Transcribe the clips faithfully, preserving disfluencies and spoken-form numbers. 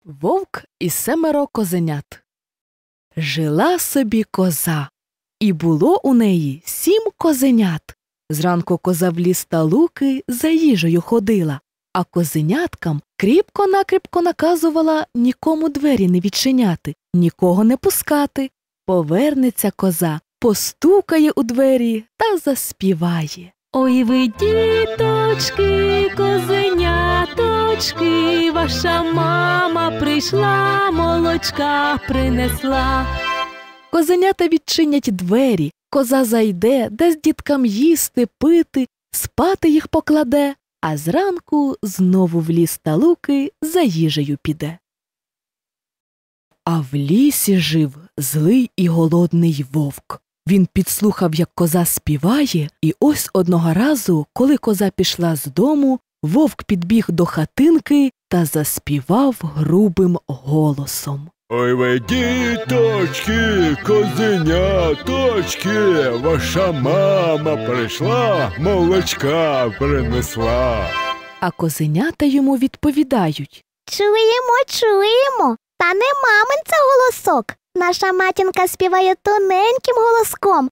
Вовк і семеро козенят. Жила собі коза, і було у неї сім козенят. Зранку коза в ліс та луки за їжею ходила, а козеняткам кріпко-накріпко наказувала нікому двері не відчиняти, нікого не пускати. Повернеться коза, постукає у двері та заспіває. Ой ви, діточки, козеняточки, ваша мама прийшла, молочка принесла. Козенята відчинять двері, коза зайде, дасть діткам їсти, пити, спати їх покладе, а зранку знову в ліс та луки за їжею піде. А в лісі жив злий і голодний вовк. Він підслухав, як коза співає, і ось одного разу, коли коза пішла з дому, вовк підбіг до хатинки та заспівав грубим голосом. Ой ви, діточки, козеняточки, ваша мама прийшла, молочка принесла. А козенята йому відповідають. Чуємо, чуємо, та не мамин це голосок. Наша матінка співає тоненьким голоском.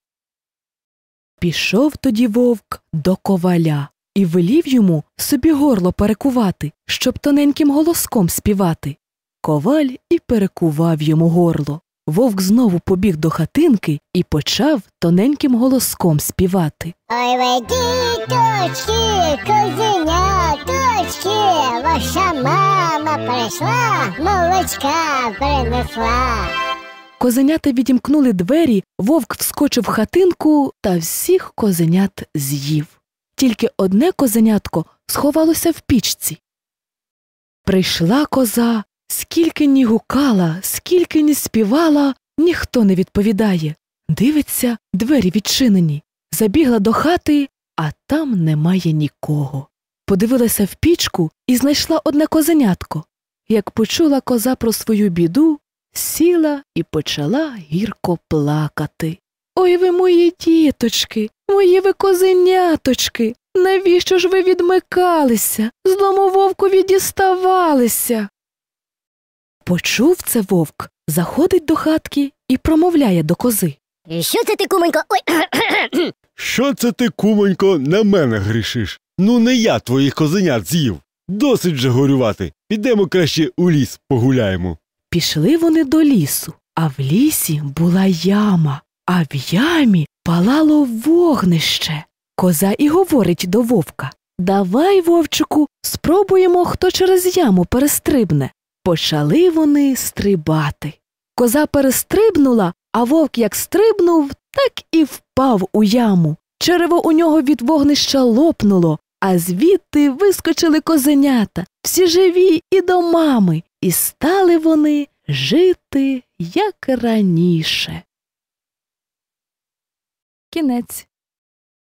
Пішов тоді вовк до коваля і велів йому собі горло перекувати, щоб тоненьким голоском співати. Коваль і перекував йому горло. Вовк знову побіг до хатинки і почав тоненьким голоском співати. Ой ви, діточки, козеняточки, ваша мама прийшла, молочка принесла. Козенята відімкнули двері, вовк вскочив в хатинку та всіх козенят з'їв. Тільки одне козенятко сховалося в пічці. Прийшла коза, скільки ні гукала, скільки ні співала, ніхто не відповідає. Дивиться, двері відчинені. Забігла до хати, а там немає нікого. Подивилася в пічку і знайшла одне козенятко. Як почула коза про свою біду, сіла і почала гірко плакати. Ой ви, мої діточки, мої ви козеняточки, навіщо ж ви відмикалися, злому вовкові діставалися? Почув це вовк, заходить до хатки і промовляє до кози. Що це ти, кумонько? Ой. Що це ти, кумонько, на мене грішиш? Ну не я твоїх козенят з'їв. Досить же горювати. Підемо краще у ліс погуляємо. Пішли вони до лісу, а в лісі була яма, а в ямі палало вогнище. Коза і говорить до вовка. Давай, вовчику, спробуємо, хто через яму перестрибне. Почали вони стрибати. Коза перестрибнула, а вовк як стрибнув, так і впав у яму. Черево у нього від вогнища лопнуло, а звідти вискочили козенята, всі живі і до мами, і стали вони жити, як раніше. Кінець.